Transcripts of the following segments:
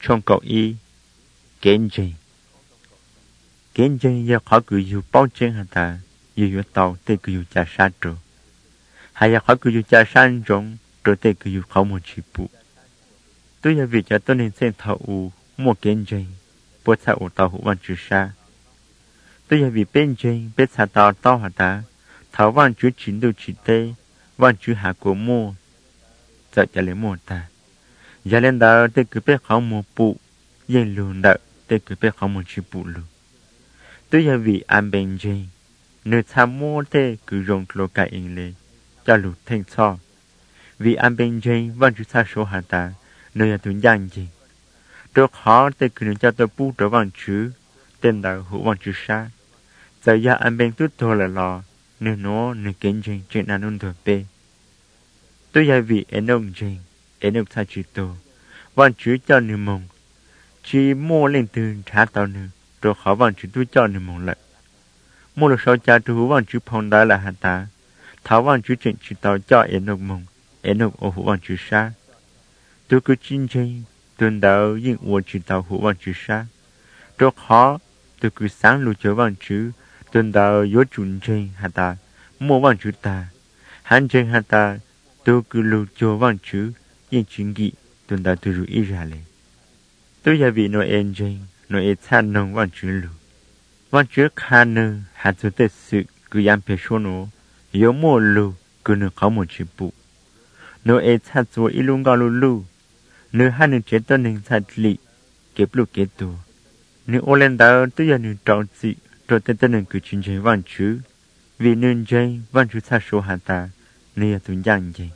trong cậu y kiến trình giờ khó cứ yêu bao trên hả ta yêu tàu tê cứ yêu cha sát rồi hay là khó cứ yêu cha san rong rồi tê cứ yêu khó một chỉ bụ tôi giờ vì cho tôi nên xem thầu một kiến trình bố thầu tàu hữu văn chữ sa tôi giờ vì bên trình biết sao tàu tàu hả ta thầu văn chữ chín đôi chỉ tê văn chữ hạ của mua giờ cho lấy mua ta giờ lên đó tê cứ biết khó một bụ yên luôn đợi tê cứ biết khó một chỉ bụ luôn tôi giờ vì anh bên trình nơi tham mua tê cứ rong lô cả in lên cho lụt thanh cho vì anh bên trình văn chữ sa số hả ta nơi là tuần giang gì tôi khó tê cứ nên cho tôi bu trở văn chữ tên đạo hữu văn chữ sa giờ giờ anh bên tôi thôi là lò nơi nó nơi kiến trình chuyện anh ôn thừa bê tôi giờ vì anh ông trình anh ông sa chữ tôi văn chữ cho nơi mông chỉ mua lên từ trả tàu nữa rồi khó văn chữ tôi cho nơi mông lại mua được sau cha tôi hữu văn chữ phong đó là hạt ta tháo văn chữ chuyện chữ tàu cho anh ông mông anh ông ô hữu văn chữ sa tôi cứ chính trình tuần đạo những uổng chữ tàu hữu văn chữ sa rồi khó tôi cứ sáng lùi cho văn chữ tuần đạo yếu chuẩn trình hạt ta mua văn chữ ta hành trình hạt ta tôi cứ lùi cho văn chữ những chính nghị tuần đạo tôi rủi ra lên tôi giờ vì nội em trình nội em than nông văn chữ lùi văn chữ khá nơ hạt tôi tế sự cứ yam phê số nó yếu mua lùi cứ nơ khó một chữ bụ nội em than tôi y lung gạo lùi nếu hai người chết tôi nên thật lì kẹp lục kẹp tù nếu ô lên đó tôi giờ nên trọn dị rồi tên tôi nên cứ chính chế văn chữ vì nên dây văn chữ xa số hạt ta nên là tuần giang dây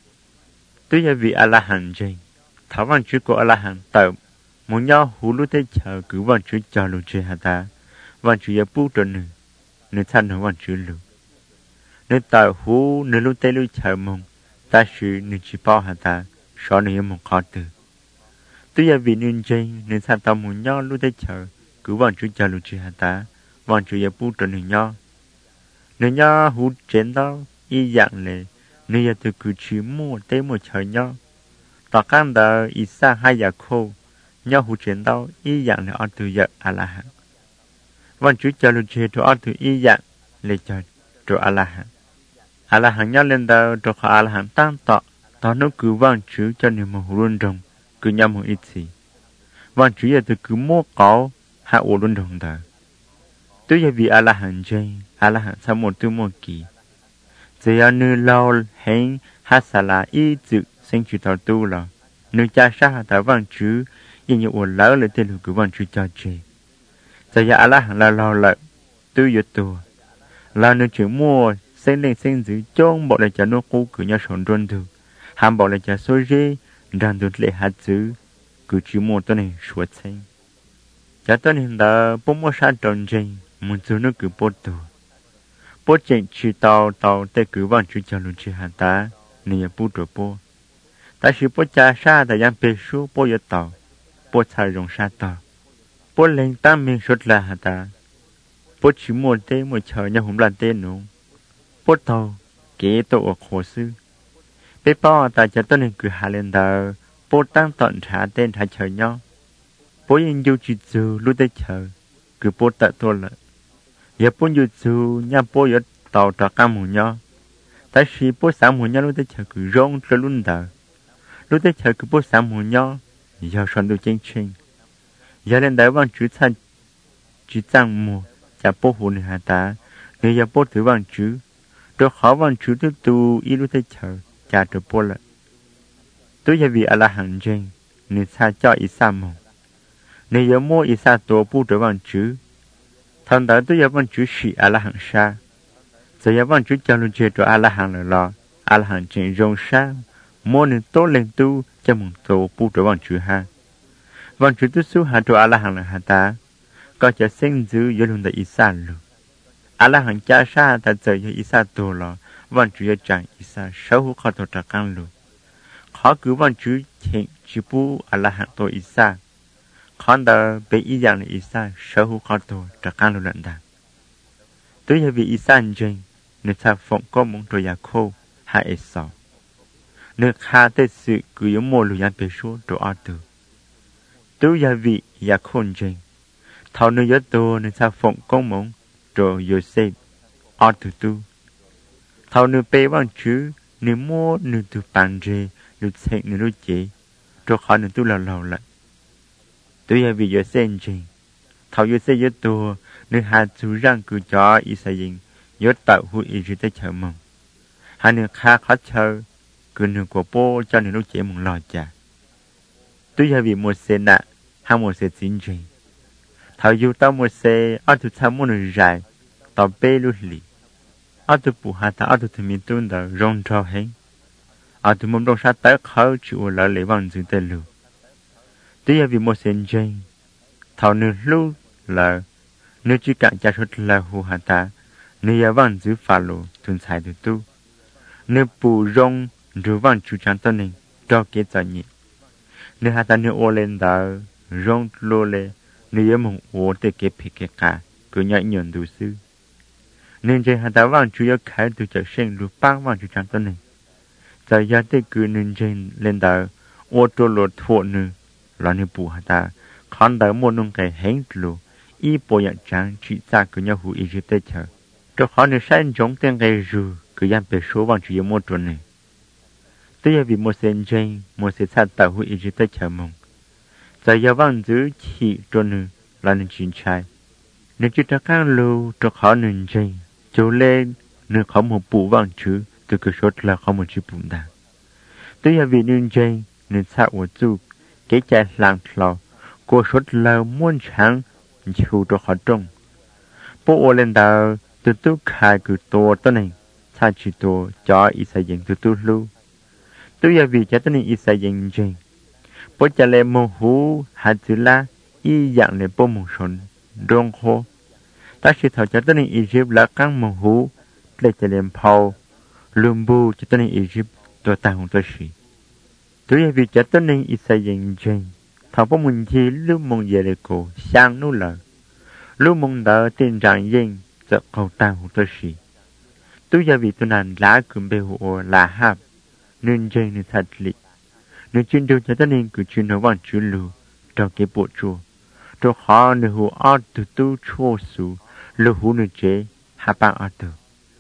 tôi giờ vì A-la-hán dây thảo văn chữ của A-la-hán tạo muốn nhau hú lúc tới chờ cứ văn chữ cho lục chế hạt ta văn chữ giờ bút rồi nữa nếu thân nó văn chữ lục nếu tạo hú nếu lúc tới lúc chờ mong ta sử nếu chỉ bao hạt ta số này một khó từ tôi giờ vì nên chơi nên sao tao muốn nhau lúc tới chờ cứ vào chú chờ lúc chưa hả ta vào chú giờ bút trên nhau nên nhau hút chén đó y dạng này nên giờ tôi cứ chỉ mua tới một chờ nhau tao cam đó y sa hai giờ khô nhau hút chén đó y dạng này ở từ giờ A-la-hán vào chú chờ lúc chưa cho ở từ y dạng để chờ cho A-la-hán nhau lên đó cho A-la-hán tăng tọ tao nó cứ văn chữ cho nên một luôn đồng cứ nhắm một ít gì văn chữ giờ tôi cứ mua có hạ ổ luôn đồng đó tôi giờ vì A-la-hán chơi A-la-hán sau một tư một kỳ giờ như lâu hẹn hát xà là ý dự sinh chữ tao tu là nếu cha sa tao văn chữ yên như ổ lỡ lại tên cứ văn chữ cho chơi giờ A-la-hán là lâu lại tôi giờ tu là nếu chữ mua sinh lên sinh giữ trong bộ lại cho nó cũ cứ nhau sống luôn được hàm bảo là cho số dê đang được lệ hạt chữ cứ chỉ một tuần này suốt sinh cho tuần hiện đã bốn mươi sáu tròn trình một số nó cứ bố trình chỉ tàu tới cứ văn chữ cho luôn chỉ hạt ta nên bố rồi bố ta chỉ bố cha sa tại giang bê số bố giờ tàu bố xài rong sa tàu bố lên tam miền suốt là hạt ta bố chỉ một tên một chờ nhau không làm tên nữa bố tàu kế tổ ở khổ sư bé bao ta cho tôi nên cứ hạ lên đó bố tăng tận trả tên trả chờ nhau bố yên du chỉ dù lúc tới chờ cứ bố tận tôi lại giờ bố du dù nhà bố ở tàu trả cam một nhau ta chỉ bố sáng một nhau lúc tới chờ cứ rong cho luôn đó lúc tới chờ cứ bố sáng một nhau giờ soạn đồ chân trình giờ lên đó văn chữ thanh chữ tăng mùa chả bố hồn hạ ta nếu giờ bố thử văn chữ rồi khó văn chữ thứ tu ý lúc tới chờ cha được bố lại tôi giờ vì A-la-hán trên nên xa cho ý xa mong nên giờ mua ý xa tổ bố trở văn chữ thằng đó tôi giờ văn chữ sĩ A-la-hán xa giờ văn chữ cho luôn chơi cho A-la-hán là lo A-la-hán trên rong xa mua nên tốt lên tu cho mong tổ bố trở văn chữ ha văn chữ tôi số hạ cho A-la-hán là hạ ta có cho sinh dữ giờ luôn tại ý xa luôn A-la-hán cha xa ta giờ ý xa tổ lo văn chữ chẳng ý xa sáu hữu khó tổ trả căng luôn khó cứ văn chữ hiện chỉ bố A-la-hán tổ ý xa khó đờ bị ý dạng là ý xa sáu hữu khó tổ trả căng luôn lận đàn tôi giờ vì ý xa anh dành nếu ta phộng có mong tổ giả khô hai ý sáu nếu khá tế sự cứ yếu mô lưu yán bế số tổ áo tử tu gia vị ya khôn trình thảo nữ yếu tố nên sa phụng công mong rồi Joseph ở tu tu thảo nữ bê vang chữ nữ mua nữ tu bàn rê nữ xây nữ lưu chế rồi khỏi nữ tu lâu lại tu gia vị Joseph trình thảo Joseph yếu tố nữ hà chú răng cứ cho Israel yếu tạo hữu ý chí tới chờ mong hai nữ khá khó chờ cứ nữ của bố cho nữ lưu chế mong lo chả tu gia vị một xe nạ hai một xe chính trình thảo dù tao một xe ở tu tham một nữ dài tao bê lưu lì ở tu bù hà ta ở tu thầm miên tuôn đờ rong trao hén ở tu mong đông sát tới khâu chịu lỡ lệ vang dừng tên lưu tu gia vị một xe trình thảo nữ lưu là nữ chỉ cạn cha xuất là hù hà ta nữ gia vang giữ phá lộ tuần sai tu tu nữ bù rong rồi vang chú chán tân nên cho kế cho nhị nữ hà ta nữ ô lên đờ rong lô lê nữ mong ô tê kế phê kế cả cứ nhảy nhẫn đủ sư nên trên hà ta vang chú yếu khai từ chợ sinh lưu bác vang chú chán tân nên giờ gia tê cứ nên trên lên đờ ô tô lô thua nữ là nữ bù hà ta khán đờ môn nông cái hén lô y bộ nhận trang chỉ ra cứ nhau hữu ý chí tê chờ cho khó nữ sáng giống tên gây rù cứ dàn bề số vang chú yếu môn tuần này tôi giờ vì một sen trên một sen sát tạo hữu ý chí tê chờ mong giờ giờ vang giữ chỉ cho nữ là nữ chính trai nữ chỉ ta càng lâu cho khó nữ trên chỗ lên nữ khó một bộ vang chứ từ cứ số là khó một chữ bụng đà tôi giờ vì nữ trên nữ sát của chú cái trái làng lò cô số là muôn sáng chịu cho khó trông bố ô lên đào từ tu khai cứ tổ tên này sa chỉ tổ cho ý xây dựng từ tu lưu tôi giờ vì cho tên này ý xây dựng trình bố trả lời mô hú hạt chữ la ý dạng lên bố mô sôn rong khô ta sẽ thảo cho tên này ý dịp là căng mô hú để trả lời phao lùm bù cho tên này ý dịp tôi ta không tôi sĩ tôi giờ vì cho tên này ý xây dựng trình thảo bố mình chi lúc mong về lại cổ sang nô lợ lúc mong đỡ tên trạng dân giật cầu tàng hữu tôi sĩ tôi giờ vì tôi nàn lá cùm bê hộ là hạp nên dây nên thật lị nên chuyên điều cho tên nên cứ chuyên nói bằng chú lù trong cái bộ chùa cho khó nên hữu ớt từ tu chua xú lưu hữu nên chế hạ bằng ớt tử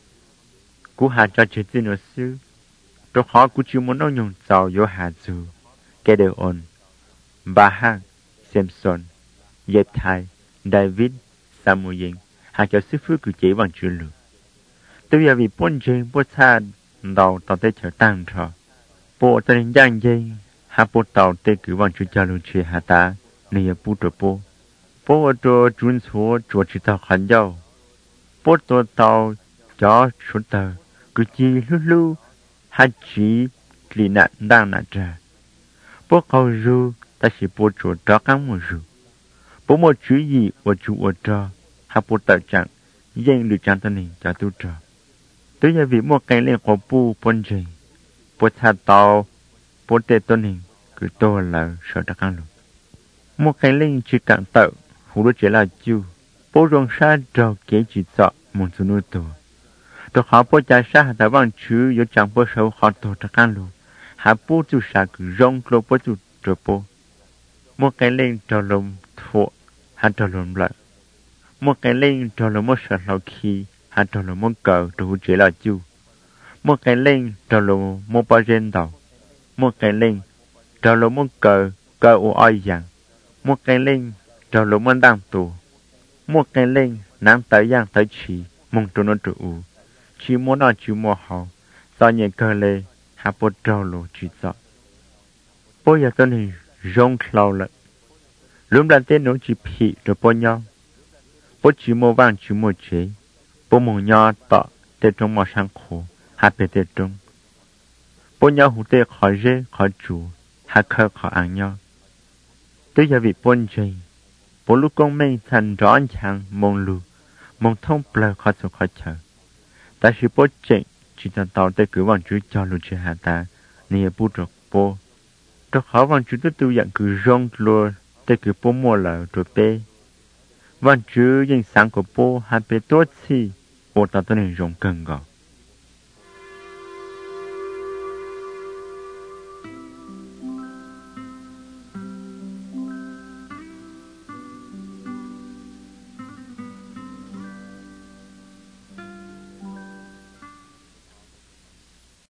cú hạ cho chế tên nó sư cho khó cú chú muốn nói nhung giàu yếu hạ dù cái đều ổn bà hang Samson Jephthah David Samuel hạ cho sư phước cứ chế bằng chú lù tôi giờ vì bốn chân bốn xa đầu tàu tê trở tăng trò bộ tên giang dây hạ bộ tàu tê cứ bằng chú cho lưu chế hạ ta này bố trò bố ở trò chuyên số trò chỉ tàu khẩn dâu bố tổ tàu cho số tờ cứ chi lưu hạ chỉ lì nạn đang nạn trà bố cầu ru ta chỉ bố trò trò căng một ru bố một chú gì ở chú ở trò hạ bộ tàu chẳng dân được chẳng tên này cho tu trò tôi giờ vì một cái lên của bố bốn chân bố thà tàu bố tê tôn hình cứ tô là sợ đặc ăn luôn một cái lên chỉ cạn tợ hú đôi chế là chú bố rong xa trò kế chỉ sợ một số nuôi tổ tôi khó bố cha xa ta bằng chú yếu chẳng bố sâu khó tổ đặc ăn luôn hạ bố chú xa cứ rong lô bố chú trò bố một cái lên trò lồng thuộc hạ trò lồng lợi một cái lên trò lồng một sợ lâu khi hạ trò lồng một cờ trò hú chế là chú một cái lên trò lồng một bao gen đầu một cái lên trò lồng một cờ cờ ô oi dạng một cái lên trò lồng một đang tù một cái lên nắng tới giang tới chỉ mong trò nó trụ chỉ muốn nói chỉ mua hậu do nhẹ cờ lê hạ bố trò lô chỉ sợ bố giờ tôi này rong lâu lại lúc là tên nó chỉ phị rồi bố nhau bố chỉ mua vàng chỉ mua chế bố mong nhau tọ tê trong mò sang khổ hạ bê tê trong bố nhau hữu tê khỏi dê khỏi chủ hạ khơ khỏi ăn nhau tới giờ vì bôn chê bố lúc con mình thành rõ chẳng mong lù mong thông bờ khỏi sự khỏi chờ ta chỉ bố chê chỉ tàn tàu tê cứ bằng chú cho lù chê hạ ta nè bố trọc bố cho khó bằng chú tôi tu dạng cứ rong lùa tê cứ bố mua lờ rồi bê bằng chú dân sáng của bố hạ bê tốt xì bố ta tôi nên rong cần gọ